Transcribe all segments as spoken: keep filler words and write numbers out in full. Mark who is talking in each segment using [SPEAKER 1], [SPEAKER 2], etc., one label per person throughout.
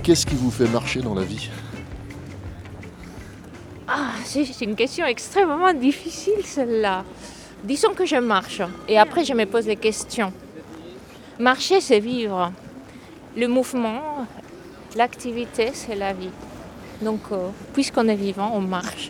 [SPEAKER 1] Qu'est-ce qui vous fait marcher dans la vie ?
[SPEAKER 2] Ah, c'est c'est une question extrêmement difficile celle-là. Disons que je marche et après je me pose des questions. Marcher, c'est vivre. Le mouvement, l'activité, c'est la vie. Donc, euh, puisqu'on est vivant, on marche.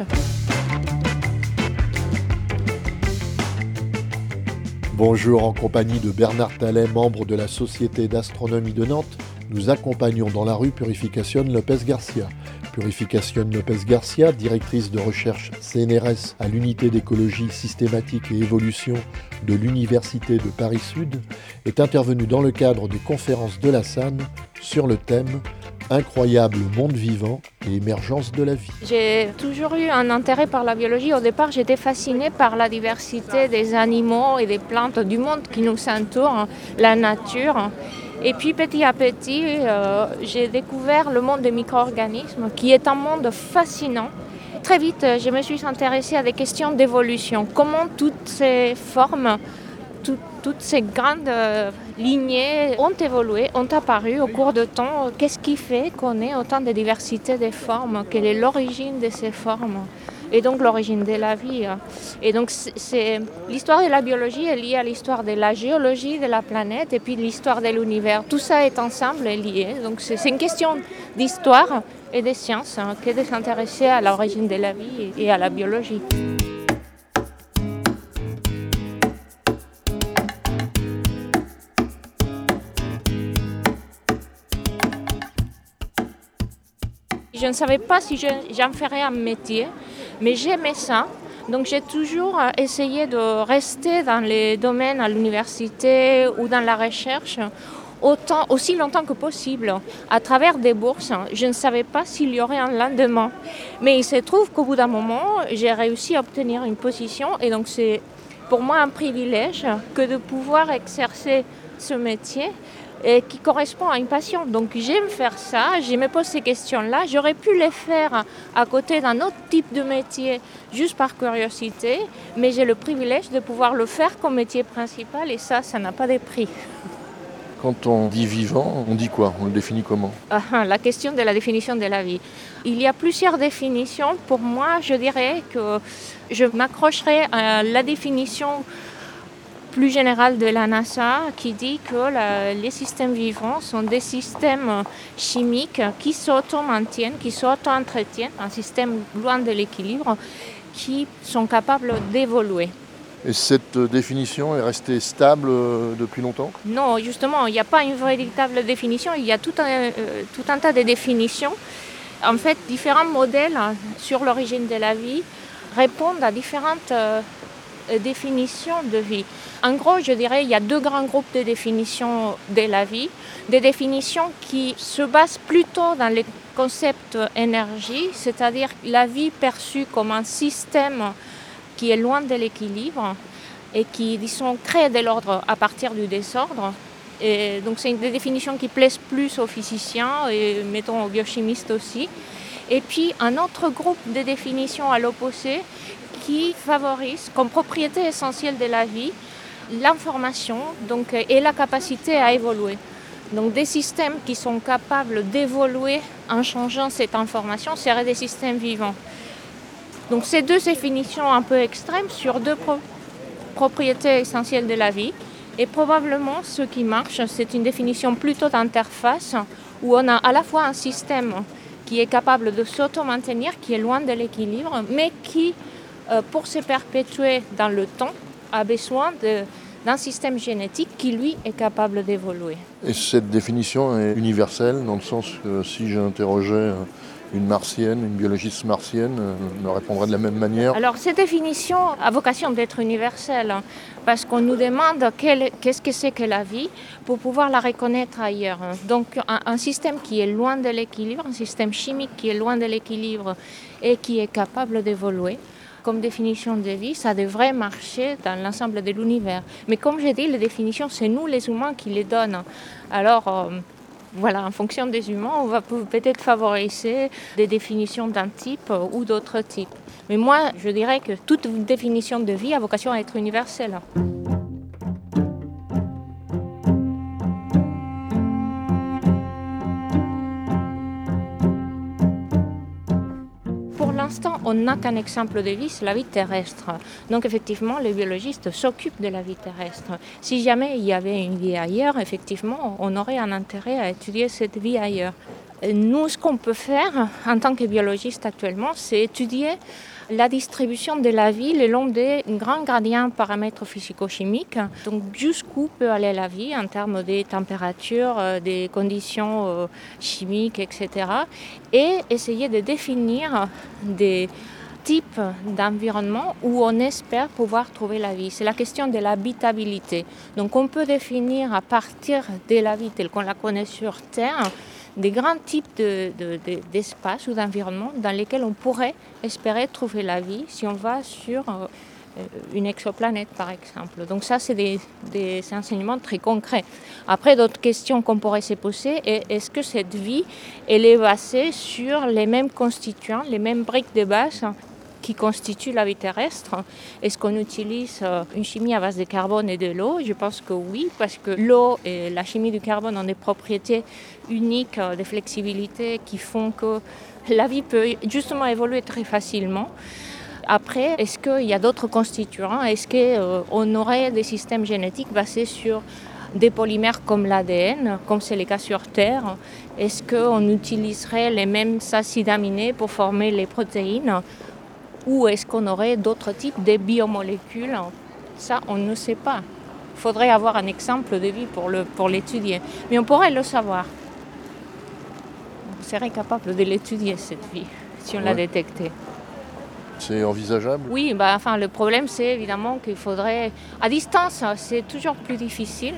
[SPEAKER 1] Bonjour, en compagnie de Bernard Tallet, membre de la Société d'astronomie de Nantes, nous accompagnons dans la rue Purificación López Garcia. Purificación López Garcia, directrice de recherche C N R S à l'unité d'écologie systématique et évolution de l'Université de Paris-Sud, est intervenue dans le cadre des conférences de la S A N sur le thème « Incroyable monde vivant et émergence de la vie ».
[SPEAKER 2] J'ai toujours eu un intérêt par la biologie. Au départ, j'étais fascinée par la diversité des animaux et des plantes du monde qui nous entoure, la nature. Et puis petit à petit, euh, j'ai découvert le monde des micro-organismes, qui est un monde fascinant. Très vite, je me suis intéressée à des questions d'évolution. Comment toutes ces formes, tout, toutes ces grandes euh, lignées ont évolué, ont apparu au cours de temps. Qu'est-ce qui fait qu'on ait autant de diversité des formes? Quelle est l'origine de ces formes? Et donc l'origine de la vie. Et donc c'est, c'est, l'histoire de la biologie est liée à l'histoire de la géologie de la planète et puis l'histoire de l'univers. Tout ça est ensemble et lié. Donc c'est, c'est une question d'histoire et de sciences hein, que de s'intéresser à l'origine de la vie et à la biologie. Je ne savais pas si je, j'en ferais un métier, mais j'aimais ça. Donc j'ai toujours essayé de rester dans les domaines à l'université ou dans la recherche autant, aussi longtemps que possible, à travers des bourses. Je ne savais pas s'il y aurait un lendemain. Mais il se trouve qu'au bout d'un moment, j'ai réussi à obtenir une position et donc c'est pour moi un privilège que de pouvoir exercer ce métier et qui correspond à une passion. Donc j'aime faire ça, je me pose ces questions-là. J'aurais pu les faire à côté d'un autre type de métier, juste par curiosité, mais j'ai le privilège de pouvoir le faire comme métier principal et ça, ça n'a pas de prix.
[SPEAKER 1] Quand on dit vivant, on dit quoi ? On le définit comment ?
[SPEAKER 2] Ah, la question de la définition de la vie. Il y a plusieurs définitions. Pour moi, je dirais que je m'accrocherai à la définition plus générale de la NASA qui dit que la, les systèmes vivants sont des systèmes chimiques qui s'auto-maintiennent, qui s'auto-entretiennent, un système loin de l'équilibre, qui sont capables d'évoluer.
[SPEAKER 1] Et cette définition est restée stable depuis longtemps ?
[SPEAKER 2] Non, justement, il n'y a pas une véritable définition, il y a tout un, euh, tout un tas de définitions. En fait, différents modèles sur l'origine de la vie répondent à différentes euh, définitions de vie. En gros, je dirais qu'il y a deux grands groupes de définitions de la vie. Des définitions qui se basent plutôt dans les concepts énergie, c'est-à-dire la vie perçue comme un système qui est loin de l'équilibre et qui, disons, crée de l'ordre à partir du désordre. Et donc c'est des définitions qui plaisent plus aux physiciens et, mettons, aux biochimistes aussi. Et puis un autre groupe de définitions à l'opposé qui favorise comme propriété essentielle de la vie l'information donc, et la capacité à évoluer. Donc des systèmes qui sont capables d'évoluer en changeant cette information seraient des systèmes vivants. Donc ces deux définitions un peu extrêmes sur deux pro- propriétés essentielles de la vie. Et probablement ce qui marche, c'est une définition plutôt d'interface où on a à la fois un système qui est capable de s'auto-maintenir, qui est loin de l'équilibre, mais qui, euh, pour se perpétuer dans le temps, a besoin de, d'un système génétique qui, lui, est capable d'évoluer.
[SPEAKER 1] Et cette définition est universelle, dans le sens que si j'interrogeais une martienne, une biologiste martienne, elle me répondrait de la même manière.
[SPEAKER 2] Alors, cette définition a vocation d'être universelle, hein, parce qu'on nous demande quel, qu'est-ce que c'est que la vie pour pouvoir la reconnaître ailleurs. Donc, un, un système qui est loin de l'équilibre, un système chimique qui est loin de l'équilibre et qui est capable d'évoluer, comme définition de vie, ça devrait marcher dans l'ensemble de l'univers. Mais comme j'ai dit, les définitions, c'est nous les humains qui les donnent. Alors, euh, voilà, en fonction des humains, on va peut-être favoriser des définitions d'un type ou d'autres types. Mais moi, je dirais que toute définition de vie a vocation à être universelle. on n'a qu'un exemple de vie, c'est la vie terrestre. Donc effectivement, les biologistes s'occupent de la vie terrestre. Si jamais il y avait une vie ailleurs, effectivement, on aurait un intérêt à étudier cette vie ailleurs. Nous, ce qu'on peut faire en tant que biologiste actuellement, c'est étudier la distribution de la vie le long des grands gradients paramètres physico-chimiques. Donc jusqu'où peut aller la vie en termes de température, des conditions chimiques, et cetera. Et essayer de définir des types d'environnement où on espère pouvoir trouver la vie. C'est la question de l'habitabilité. Donc on peut définir à partir de la vie telle qu'on la connaît sur Terre des grands types de, de, de, d'espaces ou d'environnements dans lesquels on pourrait espérer trouver la vie si on va sur euh, une exoplanète, par exemple. Donc ça, c'est des, des enseignements très concrets. Après, d'autres questions qu'on pourrait se poser, est, est-ce que cette vie, elle est basée sur les mêmes constituants, les mêmes briques de base qui constituent la vie terrestre? Est-ce qu'on utilise une chimie à base de carbone et de l'eau? Je pense que oui, parce que l'eau et la chimie du carbone ont des propriétés uniques de flexibilité qui font que la vie peut justement évoluer très facilement. Après, est-ce qu'il y a d'autres constituants? Est-ce qu'on aurait des systèmes génétiques basés sur des polymères comme l'A D N, comme c'est le cas sur Terre? Est-ce qu'on utiliserait les mêmes acides aminés pour former les protéines? Ou est-ce qu'on aurait d'autres types de biomolécules? Ça, on ne sait pas. Il faudrait avoir un exemple de vie pour, le, pour l'étudier. Mais on pourrait le savoir. On serait capable de l'étudier, cette vie, si on ouais. l'a détectée.
[SPEAKER 1] C'est envisageable?
[SPEAKER 2] Oui, bah, enfin, le problème, c'est évidemment qu'il faudrait... À distance, c'est toujours plus difficile.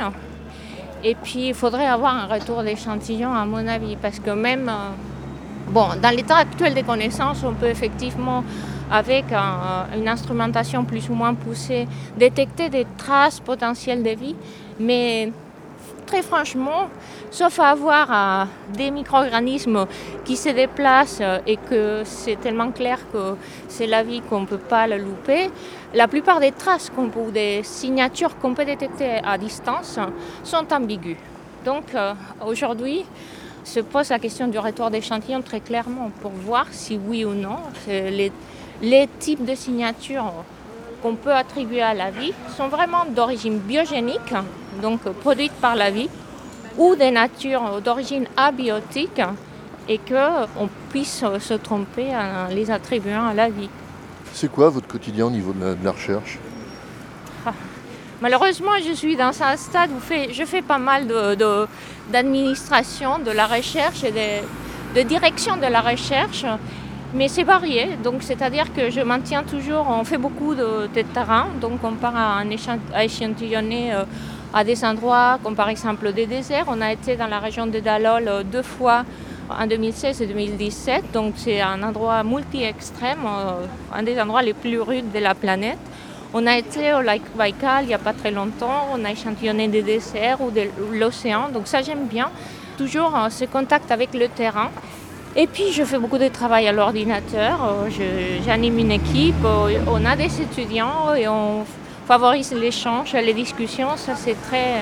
[SPEAKER 2] Et puis, il faudrait avoir un retour d'échantillon, à mon avis, parce que même... Bon, dans l'état actuel des connaissances, on peut effectivement... avec un, une instrumentation plus ou moins poussée, détecter des traces potentielles de vie. Mais très franchement, sauf à avoir euh, des micro-organismes qui se déplacent et que c'est tellement clair que c'est la vie qu'on ne peut pas le louper, la plupart des traces qu'on peut, ou des signatures qu'on peut détecter à distance sont ambiguës. Donc euh, aujourd'hui, se pose la question du retour d'échantillon très clairement pour voir si oui ou non les Les types de signatures qu'on peut attribuer à la vie sont vraiment d'origine biogénique, donc produites par la vie, ou des natures d'origine abiotique et qu'on puisse se tromper en les attribuant à la vie.
[SPEAKER 1] C'est quoi votre quotidien au niveau de la, de la recherche?
[SPEAKER 2] ah. Malheureusement, je suis dans un stade où fait, je fais pas mal de, de, d'administration de la recherche et de, de direction de la recherche. Mais c'est varié, donc c'est-à-dire que je maintiens toujours, on fait beaucoup de, de terrain, donc on part à, à échantillonner euh, à des endroits comme par exemple des déserts. On a été dans la région de Dalol euh, deux fois en deux mille seize et deux mille dix-sept, donc c'est un endroit multi-extrême, euh, un des endroits les plus rudes de la planète. On a été au lac Baïkal il n'y a pas très longtemps, on a échantillonné des déserts ou de l'océan, donc ça j'aime bien, toujours euh, ce contact avec le terrain. Et puis je fais beaucoup de travail à l'ordinateur, je, j'anime une équipe, on a des étudiants et on favorise l'échange, les discussions, ça c'est très,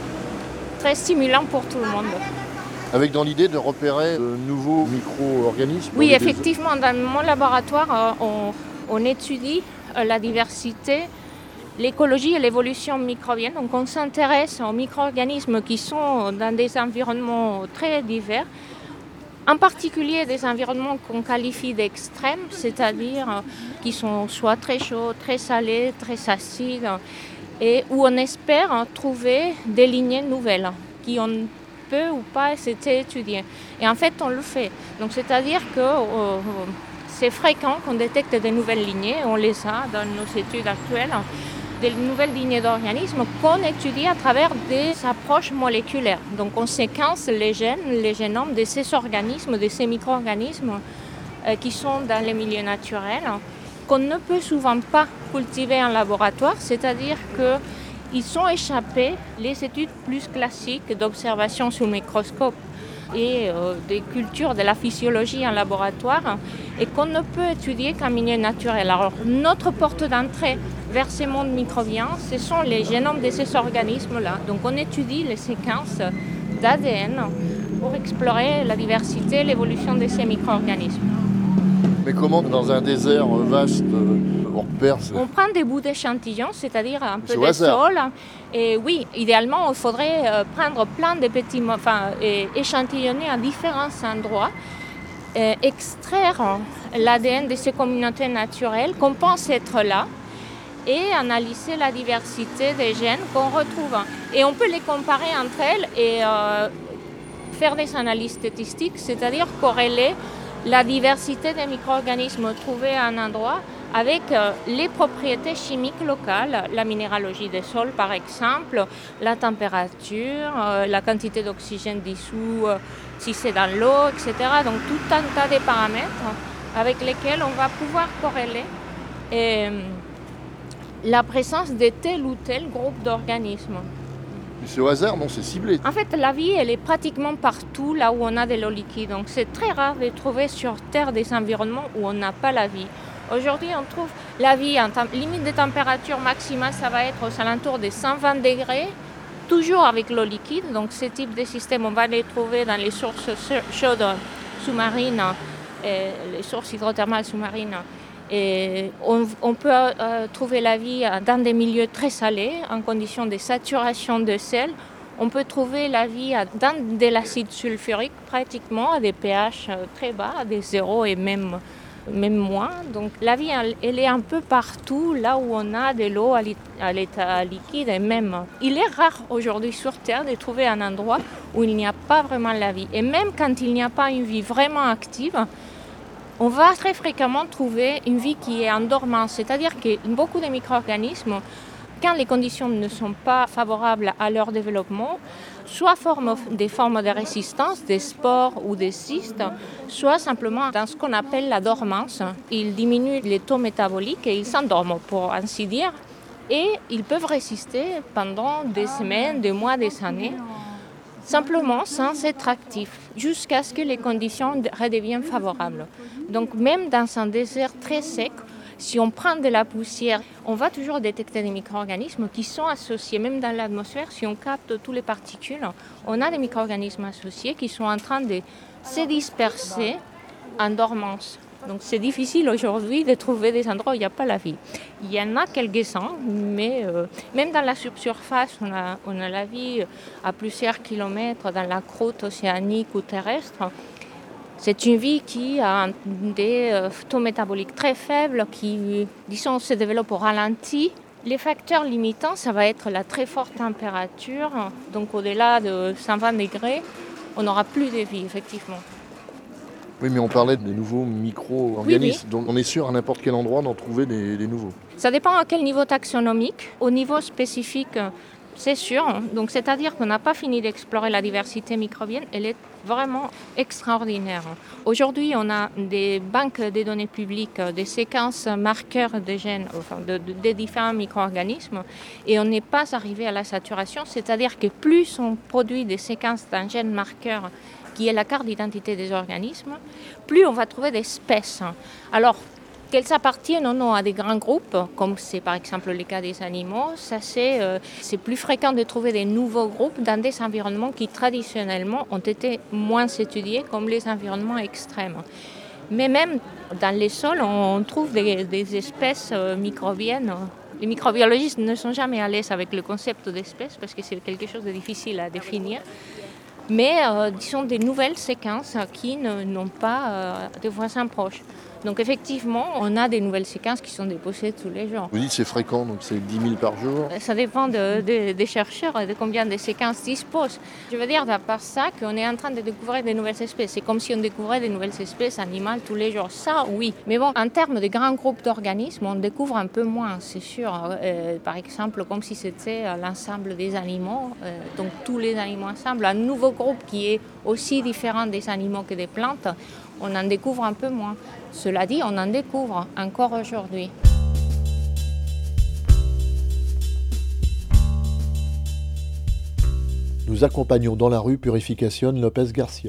[SPEAKER 2] très stimulant pour tout le monde.
[SPEAKER 1] Avec dans l'idée de repérer de nouveaux micro-organismes?
[SPEAKER 2] Oui, effectivement, dans mon laboratoire, on, on étudie la diversité, l'écologie et l'évolution microbienne. Donc on s'intéresse aux micro-organismes qui sont dans des environnements très divers. En particulier des environnements qu'on qualifie d'extrêmes, c'est-à-dire qui sont soit très chauds, très salés, très acides, et où on espère trouver des lignées nouvelles qui on peut ou pas s'étaient étudiées. Et en fait, on le fait. Donc, c'est-à-dire que euh, c'est fréquent qu'on détecte des nouvelles lignées, on les a dans nos études actuelles, des nouvelles lignées d'organismes qu'on étudie à travers des approches moléculaires. Donc on séquence les gènes, les génomes de ces organismes, de ces micro-organismes euh, qui sont dans les milieux naturels, qu'on ne peut souvent pas cultiver en laboratoire, c'est-à-dire qu'ils sont échappés les études plus classiques d'observation sous microscope et euh, des cultures de la physiologie en laboratoire et qu'on ne peut étudier qu'en milieu naturel. Alors notre porte d'entrée vers ces mondes microbiens, ce sont les génomes de ces organismes-là. Donc on étudie les séquences d'A D N pour explorer la diversité et l'évolution de ces micro-organismes.
[SPEAKER 1] Mais comment dans un désert vaste, euh, on repère ce...
[SPEAKER 2] On prend des bouts d'échantillons, c'est-à-dire un peu
[SPEAKER 1] C'est au
[SPEAKER 2] de
[SPEAKER 1] hasard.
[SPEAKER 2] sol. Et oui, idéalement, il faudrait euh, prendre plein de petits, mo- enfin, et échantillonner à différents endroits, euh, extraire l'A D N de ces communautés naturelles qu'on pense être là et analyser la diversité des gènes qu'on retrouve. Et on peut les comparer entre elles et euh, faire des analyses statistiques, c'est-à-dire corréler la diversité des micro-organismes trouvés à un endroit avec euh, les propriétés chimiques locales, la minéralogie des sols par exemple, la température, euh, la quantité d'oxygène dissous, euh, si c'est dans l'eau, et cetera. Donc tout un tas de paramètres avec lesquels on va pouvoir corréler et, euh, la présence de tel ou tel groupe d'organismes.
[SPEAKER 1] C'est au hasard, non, c'est ciblé.
[SPEAKER 2] En fait, la vie, elle est pratiquement partout là où on a de l'eau liquide. Donc, c'est très rare de trouver sur Terre des environnements où on n'a pas la vie. Aujourd'hui, on trouve la vie en tem- limite de température maximale, ça va être aux alentours des cent vingt degrés, toujours avec l'eau liquide. Donc, ce type de système, on va les trouver dans les sources chaudes sous-marines, et les sources hydrothermales sous-marines. Et on, on peut euh, trouver la vie dans des milieux très salés, en conditions de saturation de sel. On peut trouver la vie dans de l'acide sulfurique, pratiquement à des pH très bas, à des zéro et même, même moins. Donc la vie, elle, elle est un peu partout, là où on a de l'eau à l'état liquide. Et même, il est rare aujourd'hui sur Terre de trouver un endroit où il n'y a pas vraiment la vie. Et même quand il n'y a pas une vie vraiment active, on va très fréquemment trouver une vie qui est en dormance, c'est-à-dire que beaucoup de micro-organismes, quand les conditions ne sont pas favorables à leur développement, soit forment des formes de résistance, des spores ou des cystes, soit simplement dans ce qu'on appelle la dormance. Ils diminuent les taux métaboliques et ils s'endorment, pour ainsi dire, et ils peuvent résister pendant des semaines, des mois, des années, simplement sans être actifs, jusqu'à ce que les conditions redeviennent favorables. Donc même dans un désert très sec, si on prend de la poussière, on va toujours détecter des micro-organismes qui sont associés, même dans l'atmosphère, si on capte toutes les particules, on a des micro-organismes associés qui sont en train de se disperser en dormance. Donc c'est difficile aujourd'hui de trouver des endroits où il n'y a pas la vie. Il y en a quelques-uns, mais euh, même dans la subsurface, on a, on a la vie à plusieurs kilomètres dans la croûte océanique ou terrestre. C'est une vie qui a des euh, taux métaboliques très faibles, qui, disons, se développe au ralenti. Les facteurs limitants, ça va être la très forte température. Donc au-delà de cent vingt degrés, on n'aura plus de vie, effectivement.
[SPEAKER 1] Oui, mais on parlait des nouveaux micro-organismes.
[SPEAKER 2] Oui, oui.
[SPEAKER 1] Donc on est sûr à n'importe quel endroit d'en trouver des, des nouveaux.
[SPEAKER 2] Ça dépend à quel niveau taxonomique. Au niveau spécifique, c'est sûr. Donc, c'est-à-dire qu'on n'a pas fini d'explorer la diversité microbienne. Elle est vraiment extraordinaire. Aujourd'hui, on a des banques de données publiques, des séquences marqueurs de gènes, enfin, de, de, de différents micro-organismes, et on n'est pas arrivé à la saturation. C'est-à-dire que plus on produit des séquences d'un gène marqueur, qui est la carte d'identité des organismes, plus on va trouver d'espèces. Alors, qu'elles appartiennent ou non à des grands groupes, comme c'est par exemple le cas des animaux, ça c'est, euh, c'est plus fréquent de trouver des nouveaux groupes dans des environnements qui traditionnellement ont été moins étudiés, comme les environnements extrêmes. Mais même dans les sols, on trouve des, des espèces euh, microbiennes. Les microbiologistes ne sont jamais à l'aise avec le concept d'espèce parce que c'est quelque chose de difficile à définir. Mais euh, disons des nouvelles séquences qui ne, n'ont pas euh, de voisins proches. Donc effectivement, on a des nouvelles séquences qui sont déposées tous les jours.
[SPEAKER 1] Vous dites que c'est fréquent, donc c'est dix mille par jour.
[SPEAKER 2] Ça dépend de, de, des chercheurs et de combien de séquences disposent. Je veux dire, à part ça, qu'on est en train de découvrir de nouvelles espèces. C'est comme si on découvrait de nouvelles espèces animales tous les jours. Ça, oui. Mais bon, en termes de grands groupes d'organismes, on découvre un peu moins, c'est sûr. Euh, par exemple, comme si c'était l'ensemble des animaux, euh, donc tous les animaux ensemble. Un nouveau groupe qui est aussi différent des animaux que des plantes, on en découvre un peu moins. Cela dit, on en découvre encore aujourd'hui.
[SPEAKER 1] Nous accompagnons dans la rue Purificación López García.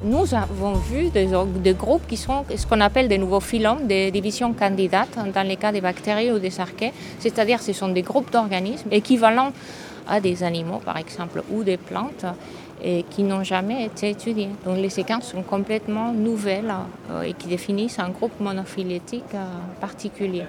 [SPEAKER 2] Nous avons vu des, des groupes qui sont ce qu'on appelle des nouveaux phylums, des divisions candidates dans les cas des bactéries ou des archées, c'est-à-dire que ce sont des groupes d'organismes équivalents à des animaux par exemple ou des plantes et qui n'ont jamais été étudiés. Donc les séquences sont complètement nouvelles euh, et qui définissent un groupe monophylétique euh, particulier.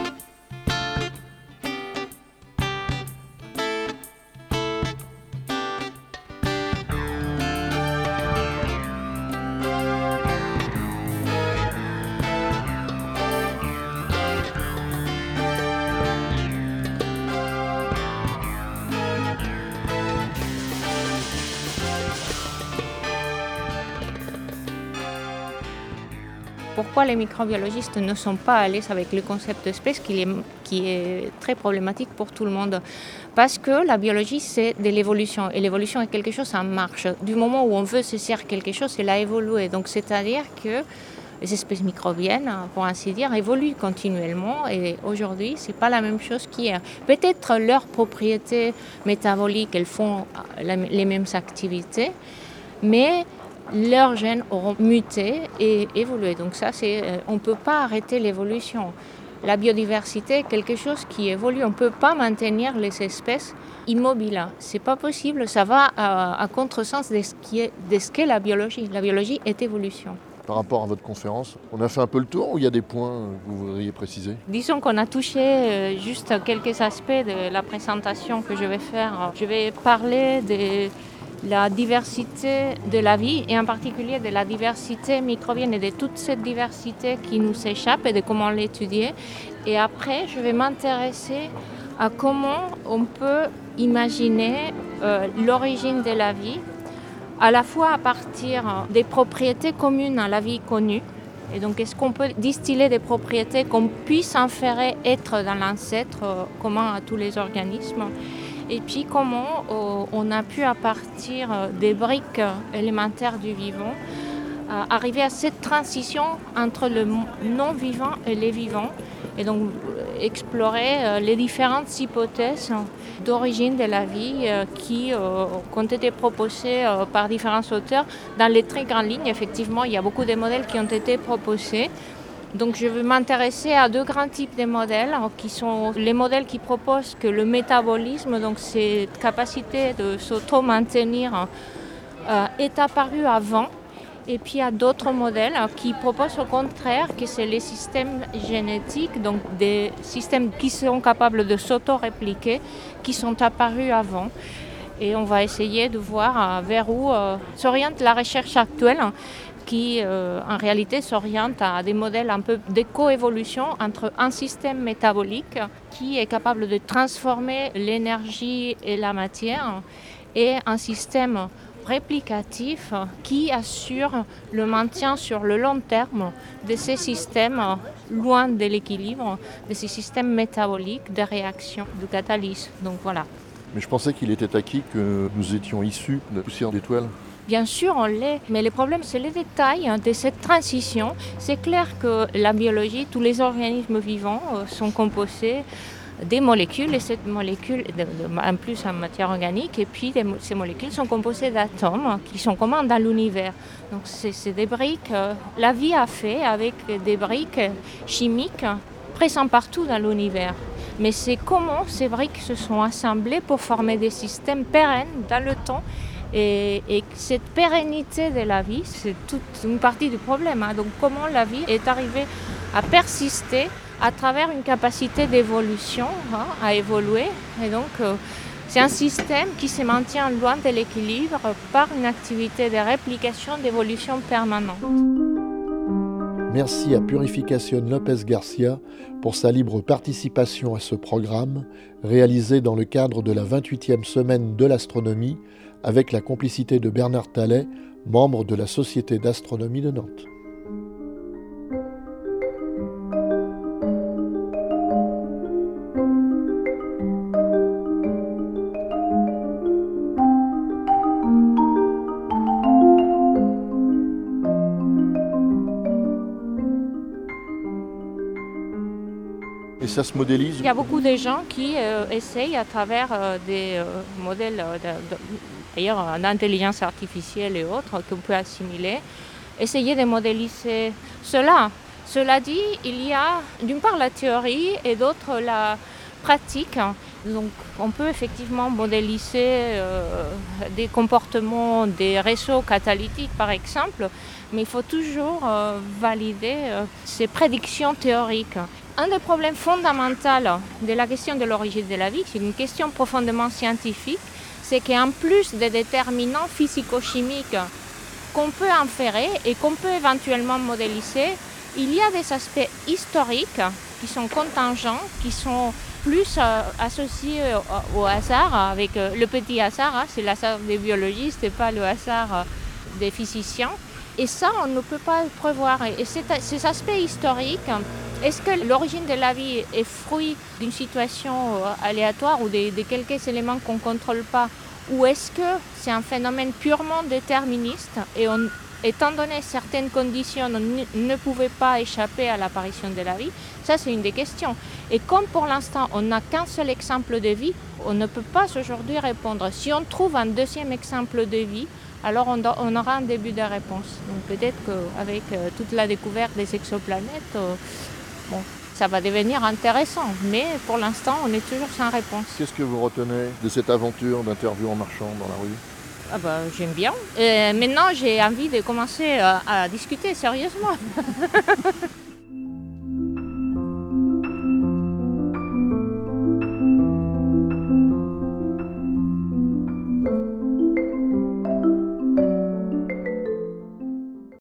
[SPEAKER 2] Pourquoi les microbiologistes ne sont pas à l'aise avec le concept d'espèce qui est, qui est très problématique pour tout le monde? Parce que la biologie, c'est de l'évolution. Et l'évolution est quelque chose en marche. Du moment où on veut se saisir quelque chose, elle a évolué. Donc, c'est-à-dire que les espèces microbiennes, pour ainsi dire, évoluent continuellement. Et aujourd'hui, ce n'est pas la même chose qu'hier. Peut-être leurs propriétés métaboliques, elles font les mêmes activités, mais leurs gènes auront muté et évolué. Donc ça, c'est, on ne peut pas arrêter l'évolution. La biodiversité est quelque chose qui évolue. On ne peut pas maintenir les espèces immobiles. Ce n'est pas possible. Ça va à, à contresens de ce, qui est, de ce qu'est la biologie. La biologie est évolution.
[SPEAKER 1] Par rapport à votre conférence, on a fait un peu le tour ou il y a des points que vous voudriez préciser?
[SPEAKER 2] Disons qu'on a touché juste quelques aspects de la présentation que je vais faire. Je vais parler de la diversité de la vie et en particulier de la diversité microbienne et de toute cette diversité qui nous échappe et de comment l'étudier. Et après, je vais m'intéresser à comment on peut imaginer euh, l'origine de la vie, à la fois à partir des propriétés communes à la vie connue. Et donc, est-ce qu'on peut distiller des propriétés qu'on puisse inférer être dans l'ancêtre euh, commun à tous les organismes? Et puis comment euh, on a pu, à partir des briques élémentaires du vivant, euh, arriver à cette transition entre le non-vivant et les vivants, et donc euh, explorer euh, les différentes hypothèses d'origine de la vie euh, qui, euh, qui ont été proposées euh, par différents auteurs. Dans les très grandes lignes, effectivement, il y a beaucoup de modèles qui ont été proposés. Donc je vais m'intéresser à deux grands types de modèles, qui sont les modèles qui proposent que le métabolisme, donc cette capacité de s'auto-maintenir, euh, est apparu avant. Et puis il y a d'autres modèles qui proposent au contraire que c'est les systèmes génétiques, donc des systèmes qui sont capables de s'auto-répliquer, qui sont apparus avant. Et on va essayer de voir vers où euh, s'oriente la recherche actuelle, qui euh, en réalité s'oriente à des modèles un peu de coévolution entre un système métabolique qui est capable de transformer l'énergie et la matière et un système réplicatif qui assure le maintien sur le long terme de ces systèmes loin de l'équilibre, de ces systèmes métaboliques de réaction, de catalyse. Donc voilà.
[SPEAKER 1] Mais je pensais qu'il était acquis que nous étions issus de la poussière d'étoiles.
[SPEAKER 2] Bien sûr, on l'est, mais le problème, c'est les détails de cette transition. C'est clair que la biologie, tous les organismes vivants sont composés des molécules, et cette molécule, en plus en matière organique, et puis ces molécules sont composées d'atomes qui sont communs dans l'univers. Donc c'est, c'est des briques. La vie a fait avec des briques chimiques présentes partout dans l'univers. Mais c'est comment ces briques se sont assemblées pour former des systèmes pérennes dans le temps. Et, et cette pérennité de la vie, c'est toute une partie du problème. Hein. Donc comment la vie est arrivée à persister à travers une capacité d'évolution, hein, à évoluer. Et donc euh, c'est un système qui se maintient loin de l'équilibre par une activité de réplication, d'évolution permanente.
[SPEAKER 1] Merci à Purificación López García pour sa libre participation à ce programme réalisé dans le cadre de la vingt-huitième semaine de l'astronomie avec la complicité de Bernard Thalet, membre de la Société d'astronomie de Nantes. Et ça se modélise?
[SPEAKER 2] Il y a beaucoup de gens qui euh, essayent à travers euh, des euh, modèles euh, de, de, d'ailleurs en intelligence artificielle et autres, qu'on peut assimiler, essayer de modéliser cela. Cela dit, il y a d'une part la théorie et d'autre la pratique. Donc on peut effectivement modéliser euh, des comportements des réseaux catalytiques par exemple, mais il faut toujours euh, valider euh, ces prédictions théoriques. Un des problèmes fondamentaux de la question de l'origine de la vie, c'est une question profondément scientifique, c'est qu'en plus des déterminants physico-chimiques qu'on peut inférer et qu'on peut éventuellement modéliser, il y a des aspects historiques qui sont contingents, qui sont plus euh, associés au, au hasard, avec euh, le petit hasard, hein, c'est le hasard des biologistes et pas le hasard euh, des physiciens. Et ça, on ne peut pas le prévoir. Et cet, ces aspects historiques, est-ce que l'origine de la vie est fruit d'une situation euh, aléatoire ou de, de quelques éléments qu'on ne contrôle pas, ou est-ce que c'est un phénomène purement déterministe et on, étant donné certaines conditions, on ne, ne pouvait pas échapper à l'apparition de la vie? Ça, c'est une des questions. Et comme pour l'instant, on n'a qu'un seul exemple de vie, on ne peut pas aujourd'hui répondre. Si on trouve un deuxième exemple de vie, alors on, do- on aura un début de réponse. Donc peut-être qu'avec euh, toute la découverte des exoplanètes, euh, bon, ça va devenir intéressant. Mais pour l'instant, on est toujours sans réponse.
[SPEAKER 1] Qu'est-ce que vous retenez de cette aventure d'interview en marchant dans la rue?
[SPEAKER 2] Ah bah, j'aime bien. Et maintenant, j'ai envie de commencer à, à discuter sérieusement.